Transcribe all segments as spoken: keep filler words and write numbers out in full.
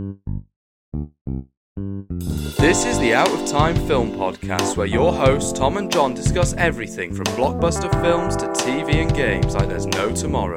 This is the Out of Time Film Podcast, where your hosts Tom and John discuss everything from blockbuster films to T V and games like there's no tomorrow.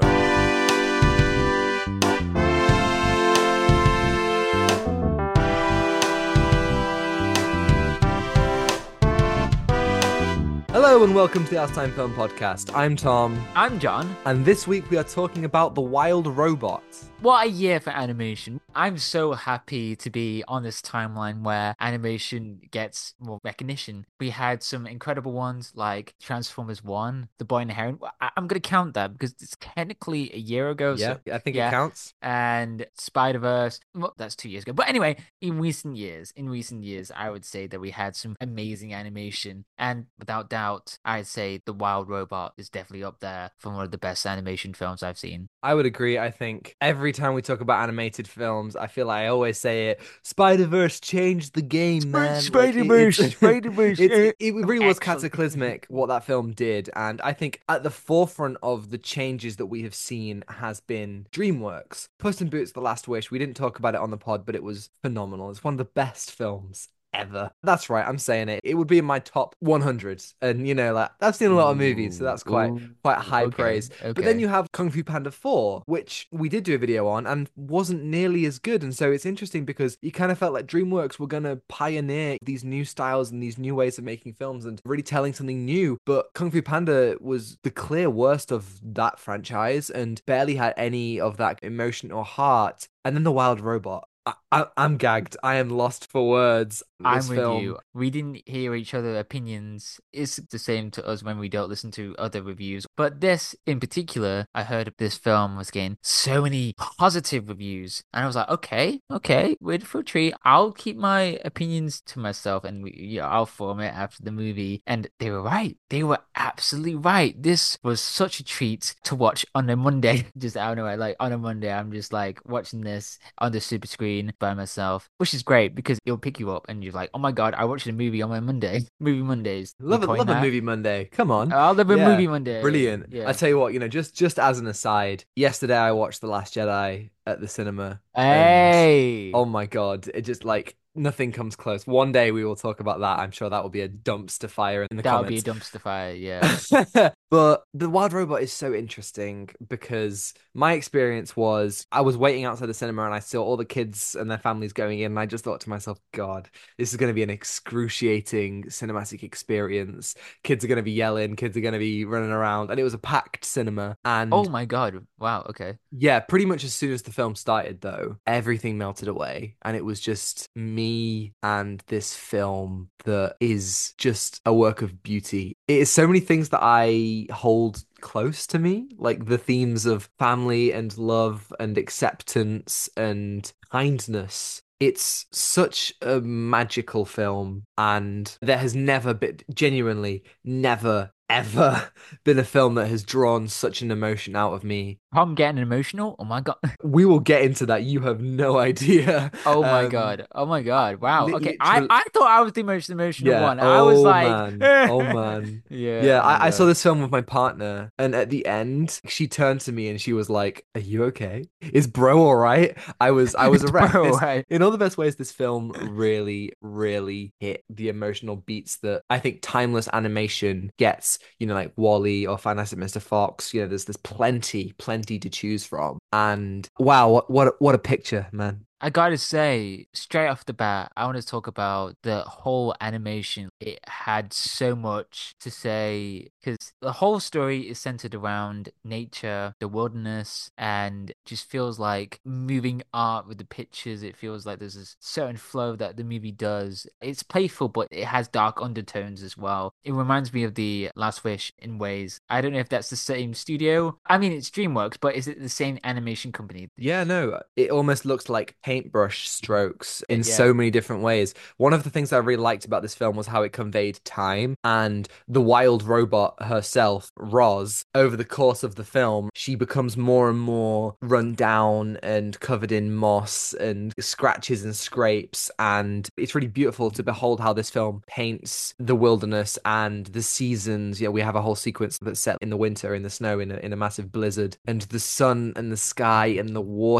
Hello and welcome to the Out of Time Film Podcast. I'm Tom. I'm John. And this week we are talking about The Wild Robot. What a year for animation. I'm so happy to be on this timeline where animation gets more recognition. We had some incredible ones like Transformers one, The Boy and the Heron. I- I'm going to count that because it's technically a year ago. Yeah, so, I think yeah. it counts. And Spider-Verse, well, that's two years ago. But anyway, in recent years, in recent years, I would say that we had some amazing animation. And without doubt, I'd say The Wild Robot is definitely up there for one of the best animation films I've seen. I would agree. I think every time we talk about animated films, I feel like I always say it, Spider-Verse changed the game, man. Spider-Verse, like, it, Spider-Verse. It, it, it really was Excellent. cataclysmic what that film did. And I think at the forefront of the changes that we have seen has been DreamWorks. Puss in Boots: The Last Wish. We didn't talk about it on the pod, but it was phenomenal. It's one of the best films ever. That's right, I'm saying it. It would be in my top one hundred. And, you know, like, I've seen a lot of movies, so that's quite Ooh, quite high okay, praise. okay. But then you have Kung Fu Panda four, which we did do a video on and wasn't nearly as good. And so it's interesting because you kind of felt like DreamWorks were going to pioneer these new styles and these new ways of making films and really telling something new. But Kung Fu Panda was the clear worst of that franchise and barely had any of that emotion or heart. And then The Wild Robot. I, I, I'm gagged. I am lost for words. I'm This with film. you. We didn't hear each other's opinions. It's the same to us when we don't listen to other reviews. But this, in particular, I heard of this film was getting so many positive reviews. And I was like, okay, okay, wait for a treat. I'll keep my opinions to myself and we, yeah, I'll form it after the movie. And they were right. They were absolutely right. This was such a treat to watch on a Monday. Just, I don't know, like on a Monday, I'm just like watching this on the super screen by myself, which is great because it'll pick you up and you're like, oh my god, I watched a movie on my Monday. Movie Mondays. Love You it, coin love a that? movie Monday. Come on. I love a Yeah, movie Monday. Brilliant. Yeah. I tell you what, you know, just just as an aside, yesterday I watched The Last Jedi at the cinema. And Hey. oh my god, it just like nothing comes close. One day we will talk about that. I'm sure that will be a dumpster fire in the That would be a comments. dumpster fire, yeah. But The Wild Robot is so interesting because my experience was I was waiting outside the cinema and I saw all the kids and their families going in and I just thought to myself, God, this is going to be an excruciating cinematic experience. Kids are going to be yelling, kids are going to be running around, and it was a packed cinema. And Oh my god. Wow, okay. yeah, pretty much as soon as the film started, though, everything melted away. And it was just me and this film that is just a work of beauty. It is so many things that I hold close to me, like the themes of family and love and acceptance and kindness. It's such a magical film, and there has never been, genuinely, never, ever been a film that has drawn such an emotion out of me. I'm getting emotional. Oh my god. We will get into that. You have no idea. Oh my Um, god. Oh my god. Wow. li- Okay. I, literally- I thought I was the most emotional Yeah. one. I was Oh like, man. Oh man. yeah. Yeah, oh my I, I saw God. this film with my partner, and at the end, she turned to me and she was like, "Are you okay? Is bro all right?" I was, I was a wreck. Bro, This- right. in all the best ways, this film really, really hit the emotional beats that I think timeless animation gets. You know, like Wall-E or Fantastic Mister Fox. You know, there's there's plenty, plenty to choose from, and wow, what what a- what a picture, man. I gotta say, straight off the bat, I want to talk about the whole animation. It had so much to say because the whole story is centered around nature, the wilderness, and just feels like moving art with the pictures. It feels like there's this certain flow that the movie does. It's playful, but it has dark undertones as well. It reminds me of The Last Wish in ways. I don't know if that's the same studio. I mean, it's DreamWorks, but is it the same animation company? Yeah, no, it almost looks like paintbrush strokes in Yeah. so many different ways. One of the things I really liked about this film was how it conveyed time, and the wild robot herself, Roz, over the course of the film, she becomes more and more run down and covered in moss and scratches and scrapes, and it's really beautiful to behold how this film paints the wilderness and the seasons. Yeah, we have a whole sequence that's set in the winter, in the snow, in a, in a massive blizzard, and the sun and the sky and the water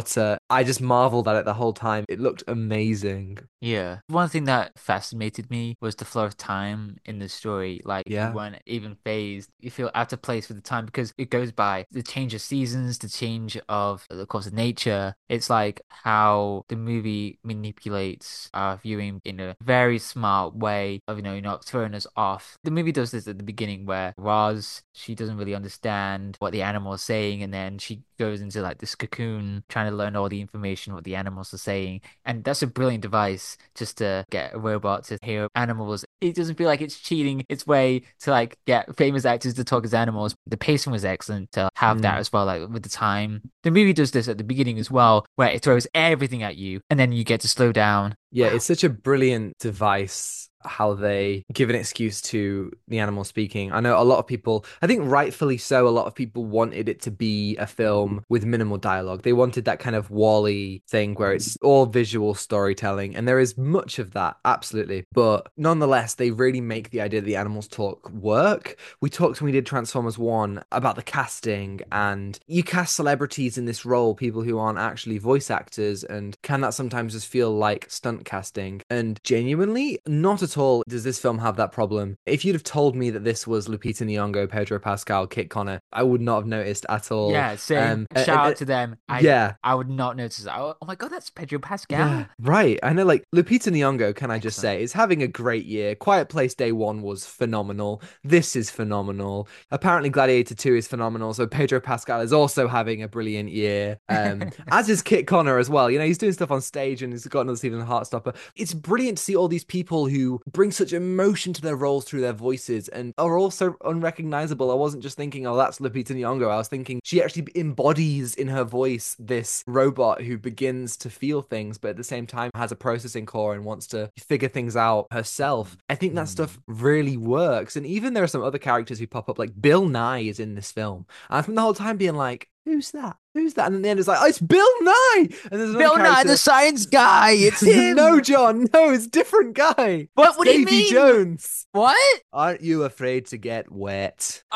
I just marveled at it the whole time. It looked amazing. Yeah. One thing that fascinated me was the flow of time in the story. Like, you Yeah. weren't even phased. You feel out of place with the time because it goes by the change of seasons, the change of the course of nature. It's like how the movie manipulates our viewing in a very smart way of, you know, not throwing us off. The movie does this at the beginning where Roz, she doesn't really understand what the animal is saying, and then she goes into like this cocoon trying to learn all the information what the animals are saying. And that's a brilliant device just to get a robot to hear animals. It doesn't feel like it's cheating its way to like get famous actors to talk as animals. The pacing was excellent to have that Mm. as well, like with the time. The movie does this at the beginning as well, where it throws everything at you and then you get to slow down. Yeah, Wow. it's such a brilliant device how they give an excuse to the animal speaking. I know a lot of people, I think rightfully so, a lot of people wanted it to be a film with minimal dialogue. They wanted that kind of Wall-E thing where it's all visual storytelling, and there is much of that, absolutely. But nonetheless, they really make the idea that the animals talk work. We talked when we did Transformers one about the casting, and you cast celebrities in this role, people who aren't actually voice actors, and can that sometimes just feel like stunt casting? And genuinely, not at all does this film have that problem. If you'd have told me that this was Lupita Nyong'o, Pedro Pascal, Kit Connor, I would not have noticed at all. Yeah, same. Um, Shout and- out and- to them. I, yeah. I would not notice that. Oh, oh my God, that's Pedro Pascal. Yeah, right. I know, like, Lupita Nyong'o, can I just Excellent. say, is having a great year. Quiet Place Day one was phenomenal. This is phenomenal. Apparently Gladiator two is phenomenal, so Pedro Pascal is also having a brilliant year. Um, as is Kit Connor as well. You know, he's doing stuff on stage and he's got another season of Heartstopper. It's brilliant to see all these people who bring such emotion to their roles through their voices and are also unrecognizable. I wasn't just thinking, oh, that's Lupita Nyong'o. I was thinking she actually embodies in her voice this robot who begins to feel things, but at the same time has a processing core and wants to figure things out herself. I think that stuff really works. And even there are some other characters who pop up, like Bill Nye is in this film. And I spent the whole time being like, who's that? Who's that? And in the end, it's like, oh, it's Bill Nye! And there's another Bill Nye, character- the science guy. It's him. No, John, no, it's a different guy. What- It's what do you Davy mean? Jones. What? Aren't you afraid to get wet?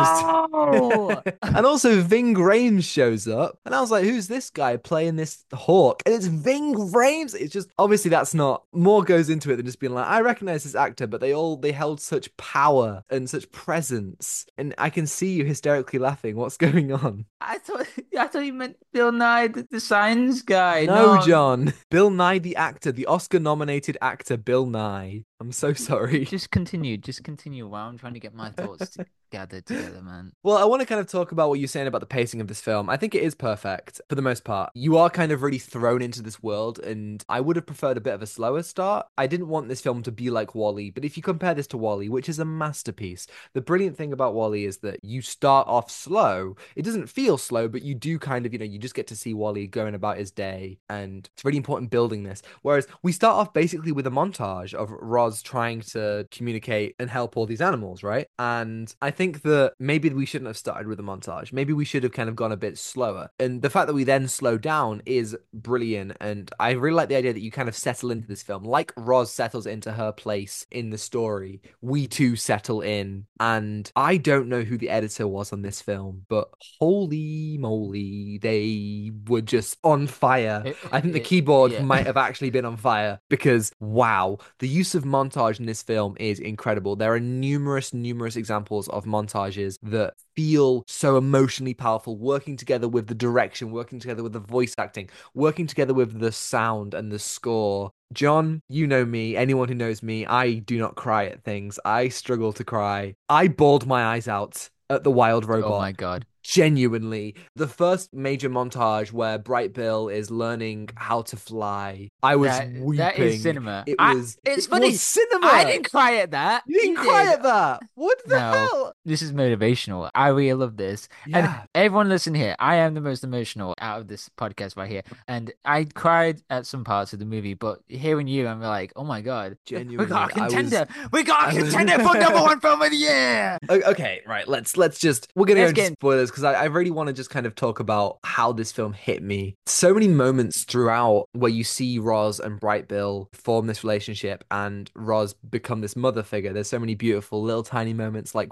Oh. And also Ving Rhames shows up, and I was like, who's this guy playing this hawk? And it's Ving Rhames. It's just, obviously that's not, more goes into it than just being like, I recognize this actor, but they all, they held such power and such presence, and I can see you hysterically laughing. What's going on? I thought I thought you meant Bill Nye, the, the science guy. No, John. Bill Nye, the actor, the Oscar-nominated actor Bill Nye. I'm so sorry. Just continue. Just continue while I'm trying to get my thoughts to- gathered together, man. Well, I want to kind of talk about what you're saying about the pacing of this film. I think it is perfect for the most part. You are kind of really thrown into this world, and I would have preferred a bit of a slower start. I didn't want this film to be like Wall-E, but if you compare this to Wall-E, which is a masterpiece, the brilliant thing about Wall-E is that you start off slow. It doesn't feel slow, but you do kind of, you know, you just get to see Wall-E going about his day, and it's really important building this. Whereas we start off basically with a montage of Roz trying to communicate and help all these animals, right? And I think that maybe we shouldn't have started with a montage. Maybe we should have kind of gone a bit slower. And the fact that we then slow down is brilliant. And I really like the idea that you kind of settle into this film. Like Roz settles into her place in the story, we too settle in. And I don't know who the editor was on this film, but holy moly, they were just on fire. It- I think the it- keyboard yeah. might have actually been on fire because, wow, the use of montage in this film is incredible. There are numerous, numerous examples of montages that feel so emotionally powerful, working together with the direction, working together with the voice acting, working together with the sound and the score. John, you know me. Anyone who knows me, I do not cry at things. I struggle to cry. I bawled my eyes out at the Wild Robot. Oh my God. Genuinely, the first major montage where Bright Bill is learning how to fly, I was That, weeping. that is cinema. It I- was. it's it funny. was cinema. I didn't cry at that. You didn't cry did. at that. What the No. hell? This is motivational. I really love this. Yeah. And everyone listen here. I am the most emotional out of this podcast right here. And I cried at some parts of the movie, but hearing you, I'm like, oh my God. Genuinely, we got a I was- contender. We got a I was- contender for number one film of the year. O- Okay, right. Let's let's just we're gonna Let's go into get in- spoilers because I, I really want to just kind of talk about how this film hit me. So many moments throughout where you see Roz and Bright Bill form this relationship and Roz become this mother figure. There's so many beautiful little tiny moments, like when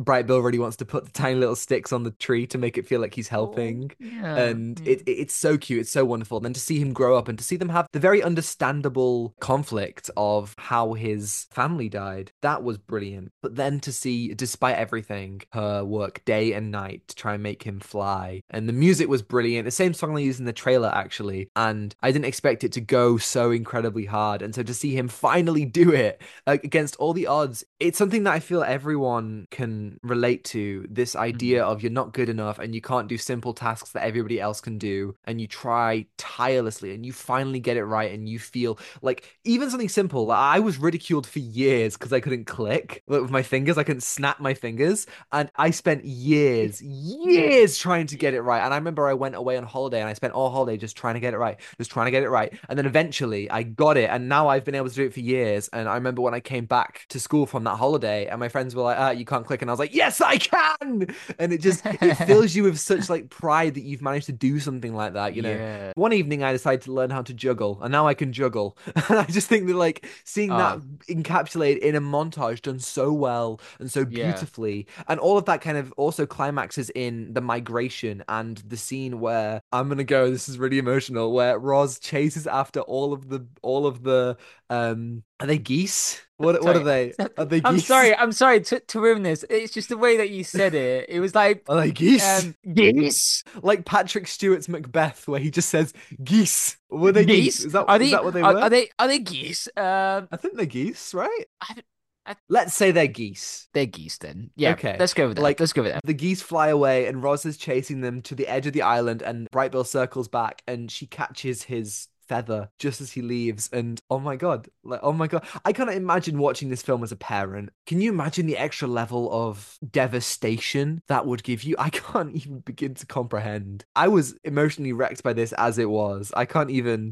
Bright Bill really wants to put the tiny little sticks on the tree to make it feel like he's helping. Oh, yeah, And yeah. it, it it's so cute. It's so wonderful. And then to see him grow up and to see them have the very understandable conflict of how his family died, that was brilliant. But then to see, despite everything, her work day and night to try and make him fly. And the music was brilliant. The same song they used in the trailer, actually. And I didn't expect it to go so incredibly hard. And so to see him finally do it uh, against all the odds, it's something that I feel everyone can relate to. This idea Mhm. of you're not good enough and you can't do simple tasks that everybody else can do. And you try tirelessly and you finally get it right. And you feel like even something simple, like I was ridiculed for years because I couldn't click with my fingers. I couldn't snap my fingers. And I spent years, years trying to get it right. And I remember I went away on holiday and I spent all holiday just trying to get it right, just trying to get it right. And then eventually I got it. And now I've been able to do it for years. And I remember when I came back to school from that holiday and my friends were like, ah, you can't click. And I was like, yes, I can. And it just, it fills you with such like pride that you've managed to do something like that. You know, Yeah. one evening I decided to learn how to juggle and now I can juggle. And I just think that like seeing that Oh, encapsulated in a montage done so well and so yeah. beautifully, and all of that kind of also climaxes in the migration and the scene where I'm gonna go, this is really emotional, where Roz chases after all of the all of the um are they geese? What what are Sorry. they? Are they I'm geese? sorry. I'm sorry to, to ruin this. It's just the way that you said it. It was like, Are they geese? um, geese. Like Patrick Stewart's Macbeth, where he just says geese. Were they geese? Geese? Is that Are is they? that what they Are, were? are they? Are they geese? Um, I think they're geese, right? I, I, Let's say they're geese. they're geese then. Yeah. Okay. Let's go with that. Like Let's go with that. the geese fly away and Roz is chasing them to the edge of the island and Bright Bill circles back and she catches his feather just as he leaves and oh my god, like oh my god, I cannot imagine watching this film as a parent. Can you imagine the extra level of devastation that would give you? I can't even begin to comprehend. I was emotionally wrecked by this as it was. I can't even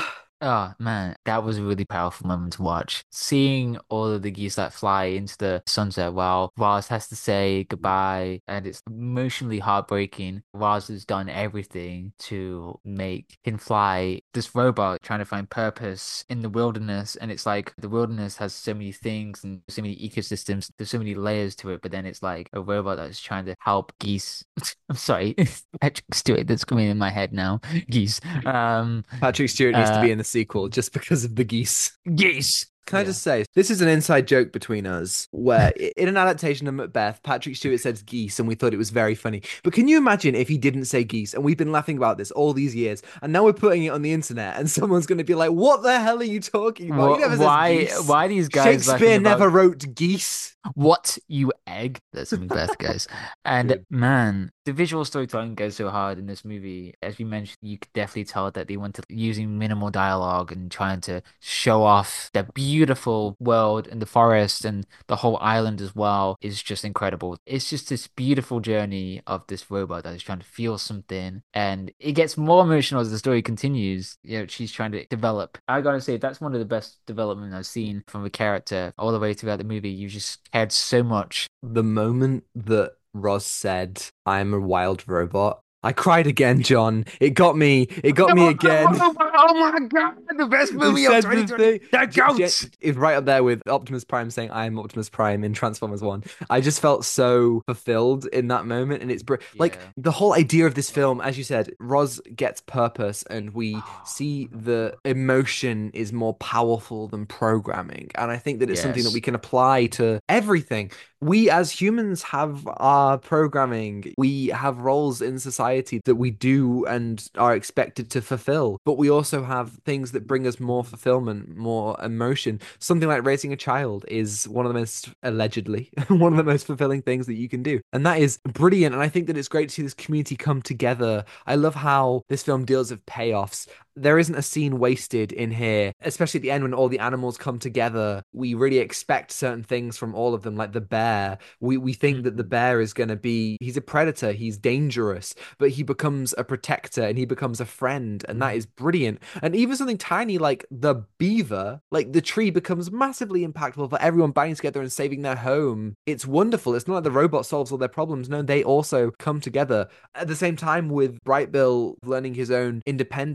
Oh man, that was a really powerful moment to watch. Seeing all of the geese that fly into the sunset while Roz has to say goodbye, and it's emotionally heartbreaking. Roz has done everything to make him fly. This robot trying to find purpose in the wilderness, and it's like the wilderness has so many things and so many ecosystems. There's so many layers to it, but then it's like a robot that's trying to help geese. I'm sorry, Patrick Stewart. That's coming in my head now. Geese. Um. Patrick Stewart needs to Uh. be in the sequel just because of the geese. Geese. Can I Yeah. just say, this is an inside joke between us where i- in an adaptation of Macbeth, Patrick Stewart says geese and we thought it was very funny. But can you imagine if he didn't say geese and we've been laughing about this all these years and now we're putting it on the internet and someone's going to be like, what the hell are you talking about? He Wh- never says Why? geese. Why these guys Shakespeare laughing never about wrote geese. what you egg? That's Macbeth, guys. And Good. man, the visual storytelling goes so hard in this movie. As we mentioned, you could definitely tell that they went to using minimal dialogue and trying to show off the beautiful world and the forest and the whole island as well is just incredible. It's just this beautiful journey of this robot that is trying to feel something, and it gets more emotional as the story continues. You know, she's trying to develop. I gotta say, that's one of the best development I've seen from a character all the way throughout the movie. You just cared so much. The moment that Roz said, I'm a wild robot, I cried again, John. It got me. It got me again. Oh my god, the best He movie of said the twenty twenty. thing- The J- goats. J- It's right up there with Optimus Prime saying, I am Optimus Prime in Transformers one. I just felt so fulfilled in that moment. And it's br- like Yeah. the whole idea of this film, as you said, Roz gets purpose and we see the emotion is more powerful than programming. And I think that it's something that Yes. we can apply to everything. We as humans have our programming. We have roles in society that we do and are expected to fulfill. But we also have things that bring us more fulfillment, more emotion. Something like raising a child is one of the most, allegedly, one of the most fulfilling things that you can do. And that is brilliant. And I think that it's great to see this community come together. I love how this film deals with payoffs. There isn't a scene wasted in here, especially at the end when all the animals come together. We really expect certain things from all of them, like the bear. We we think that the bear is going to be, he's a predator, he's dangerous, but he becomes a protector and he becomes a friend, and that is brilliant. And even something tiny like the beaver, like the tree becomes massively impactful for everyone banding together and saving their home. It's wonderful. It's not like the robot solves all their problems. No, they also come together. At the same time with Bright Bill learning his own independence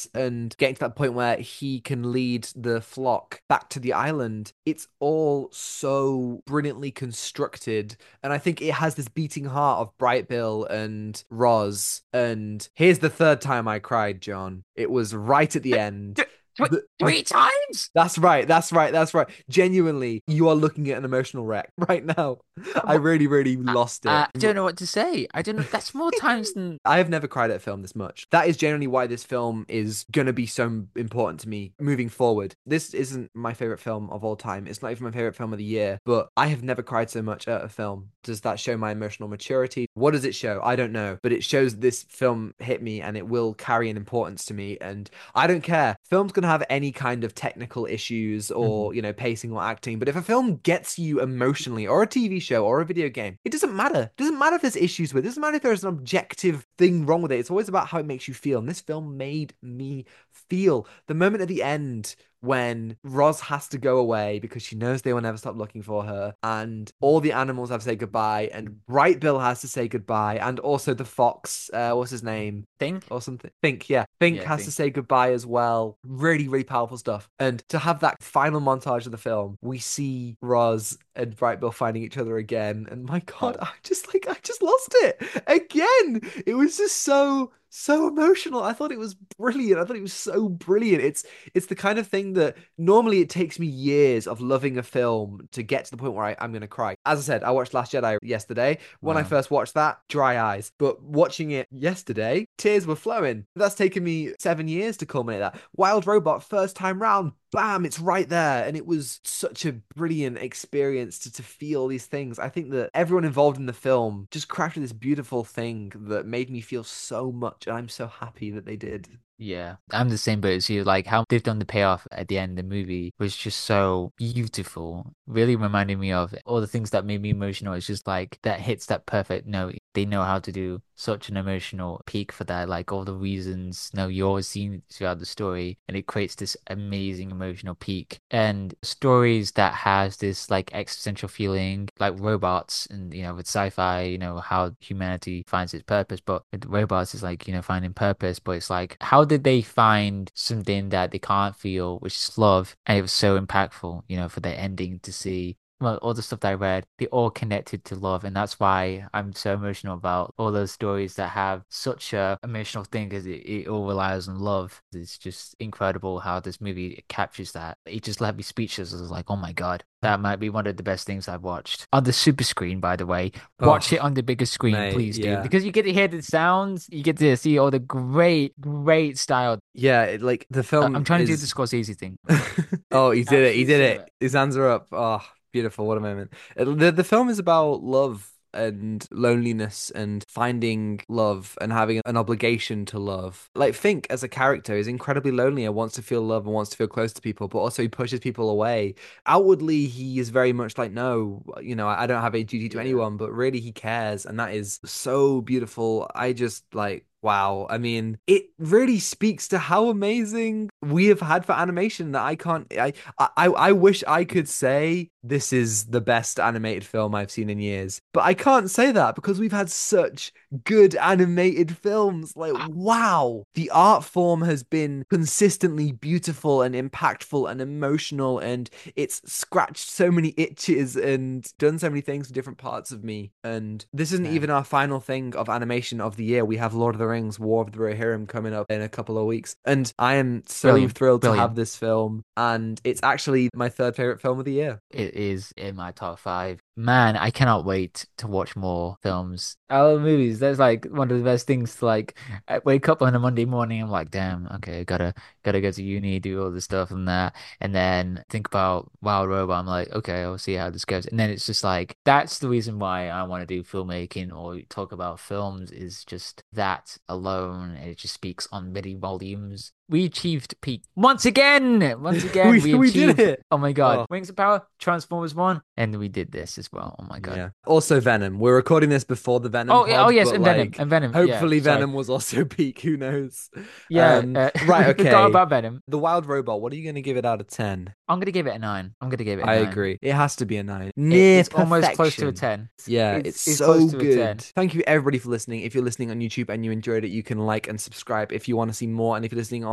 Ross and getting to that point where he can lead the flock back to the island. It's all so brilliantly constructed. And I think it has this beating heart of Bright Bill and Roz. And here's the third time I cried, John. It was right at the end. Three, The- three times. That's right. That's right. That's right. Genuinely, you are looking at an emotional wreck right now. I really, really lost it. I don't know what to say. I don't know. That's more times than I have never cried at a film this much. That is generally why this film is going to be so important to me moving forward. This isn't my favorite film of all time. It's not even my favorite film of the year, but I have never cried so much at a film. Does that show my emotional maturity? What does it show? I don't know, but it shows this film hit me and it will carry an importance to me. And I don't care. Film's going to have any kind of technical issues or, mm-hmm. you know, pacing or acting, but if a film gets you emotionally, or a T V show or a video game, it doesn't matter. It doesn't matter if there's issues with it. It doesn't matter if there's an objective thing wrong with it. It's always about how it makes you feel. And this film made me feel. The moment at the end when Roz has to go away because she knows they will never stop looking for her, and all the animals have to say goodbye, and Bright Bill has to say goodbye, and also the fox, uh, what's his name? Fink? Or something. Fink, yeah. Fink Yeah, has Fink. to say goodbye as well. Really, really powerful stuff. And to have that final montage of the film, we see Roz and Bright Bill finding each other again. And my God, Oh. I just like, I just lost it again. It was just so... so emotional. I thought it was brilliant. I thought it was so brilliant. It's it's the kind of thing that normally it takes me years of loving a film to get to the point where I, I'm going to cry. As I said, I watched Last Jedi yesterday. When Wow. I first watched that, dry eyes. But watching it yesterday, tears were flowing. That's taken me seven years to culminate that. Wild Robot, first time round, bam, it's right there. And it was such a brilliant experience to, to feel these things. I think that everyone involved in the film just crafted this beautiful thing that made me feel so much. And I'm so happy that they did. Yeah, I'm the same boat as you. Like how they've done the payoff at the end of the movie was just so beautiful. Really reminded me of all the things that made me emotional. It's just like that hits that perfect note. They know how to do such an emotional peak for that. Like all the reasons, you know, you always see throughout the story, and it creates this amazing emotional peak. And stories that has this like existential feeling, like robots, and you know, with sci-fi, you know, how humanity finds its purpose. But with robots, it's like, you know, finding purpose. But it's like, how did they find something that they can't feel, which is love? And it was so impactful, you know, for the ending to see, well, all the stuff that I read, they all connected to love. And that's why I'm so emotional about all those stories that have such a emotional thing, because it, it all relies on love. It's just incredible how this movie captures that. It just left me speechless. I was like, oh my God, that might be one of the best things I've watched. On the super screen, by the way. Watch Oh, it on the bigger screen, mate, please, yeah. dude. Because you get to hear the sounds, you get to see all the great, great style. Yeah, it, like the film I'm trying is... to do the Scorsese thing. Oh, he did it. He Absolute did cinema. it. His hands are up. Oh, beautiful. What a moment. Uh, The, the film is about love and loneliness and finding love and having an obligation to love. Like Fink as a character is incredibly lonely and wants to feel love and wants to feel close to people, but also he pushes people away. Outwardly, he is very much like, no, you know, I don't have a duty to Yeah. anyone, but really he cares. And that is so beautiful. I just like, wow. I mean, it really speaks to how amazing we have had for animation that I can't, I, I, I wish I could say this is the best animated film I've seen in years, but I can't say that because we've had such good animated films. Like, wow. The art form has been consistently beautiful and impactful and emotional, and it's scratched so many itches and done so many things for different parts of me. And this isn't Yeah. even our final thing of animation of the year. We have Lord of the Rings, War of the Rohirrim coming up in a couple of weeks. And I am so Brilliant. thrilled to Brilliant. have this film. And it's actually my third favorite film of the year. It is in my top five. Man, I cannot wait to watch more films. I love movies. That's like one of the best things to like I wake up on a Monday morning. I'm like, damn, okay, gotta gotta go to uni, do all this stuff and that, and then think about Wild Robot. I'm like, okay, I'll see how this goes. And then it's just like that's the reason why I want to do filmmaking or talk about films, is just that alone. It just speaks on many volumes. We achieved peak once again. Once again, We- we, we did achieved. it. Oh my God, Oh. Rings of Power, Transformers One, and we did this as well. Oh my God. Yeah. Also Venom. We're recording this before the Venom. Oh, yeah, pod, oh yes, but, and Venom, like, and Venom. yeah, hopefully sorry. Venom was also peak. Who knows? Yeah, Um, uh, right. we Okay. forgot about Venom. The Wild Robot. What are you going to give it out of ten? I'm gonna give it a nine. I'm gonna give it. A I nine. agree. It has to be a nine. It- Near it's almost close to a perfection. ten. Yeah, It's- it's, it's so close to a ten. good. Thank you everybody for listening. If you're listening on YouTube and you enjoyed it, you can like and subscribe if you want to see more. And if you're listening on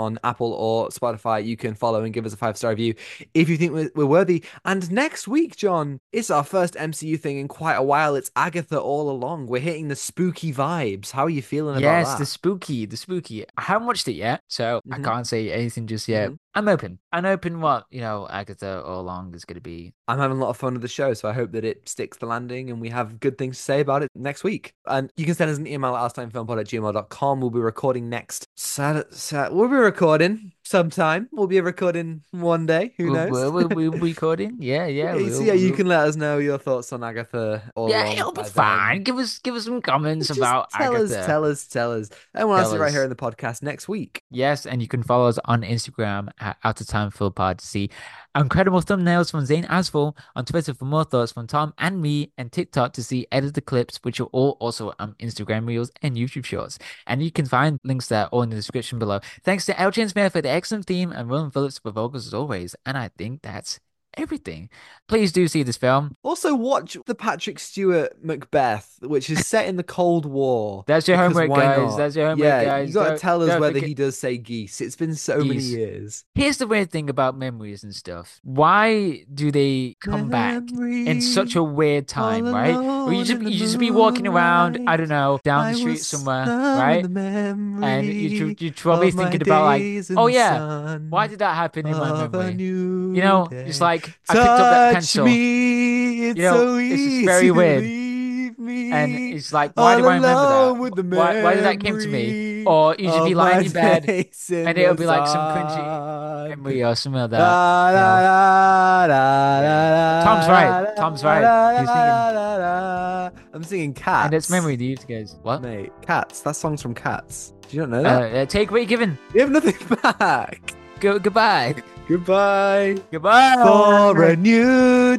on Apple or Spotify, you can follow and give us a five-star review if you think we're, we're worthy. And next week, John, it's our first M C U thing in quite a while. It's Agatha all along. We're hitting the spooky vibes. How are you feeling Yes, about the that? spooky, the spooky. I haven't watched it yet, so I Mhm. can't say anything just yet. Mhm. I'm open. I'm open what, you know, Agatha all along is going to be. I'm having a lot of fun with the show, so I hope that it sticks the landing and we have good things to say about it next week. And you can send us an email at ourtimefilmpod at gmail dot com. We'll be recording next Saturday. Sat- we'll be recording sometime. We'll be recording one day. Who We'll, knows? we'll, we'll, we'll be recording. Yeah, yeah. Yeah, so We'll, yeah, you we'll- can let us know your thoughts on Agatha all Yeah, along. it'll be by then. fine. Give us, give us some comments Just about tell Agatha. us, tell us, tell us. And we'll Tell answer right us. here in the podcast next week. Yes, and you can follow us on Instagram at Out of Time Film Pod to see incredible thumbnails from Zane Asfal, on Twitter for more thoughts from Tom and me, and TikTok to see edited clips, which are all also on Instagram Reels and YouTube Shorts. And you can find links there all in the description below. Thanks to Elgin Smith for the excellent theme and Roland Phillips for vocals as always. And I think that's everything. Please do see this film. Also, watch the Patrick Stewart Macbeth, which is set in the Cold War. That's your because homework, why guys. not? That's your homework, yeah, guys. you got to Don't- tell us don't whether forget- he does say geese. It's been so many Geese. years. Here's the weird thing about memories and stuff. Why do they come back in such a weird time, all right? Where you alone just in the you just be walking around, I moonlight, don't know, down I the street was somewhere, stunned right? in the And you memory you're probably of my thinking about like, days in oh the yeah, sun why did that happen in my of a memory? new You know, day. it's like I picked up that Touch pencil, me, it's You know, so it's just easy very to weird. leave me and it's like, why all do I remember alone that? with the Why why did that come to me? memory Or you should be of lying my in bed days in and it'll the be like some sun. cringy memory or something like that. Da, you know. da, da, Yeah. da, Tom's da, right. da, Tom's da, right. da, He's singing. da, da, da. I'm singing Cats. And it's memory to you guys. What? Mate, Cats. That song's from Cats. Do you not know Uh, that? uh, take what you're given. You have nothing back. Go goodbye. Goodbye. Goodbye. For a new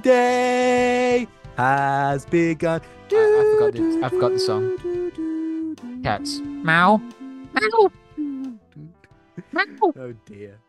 day has begun. I, I forgot the I forgot the song. Cats. Meow. Meow. Meow. Oh dear.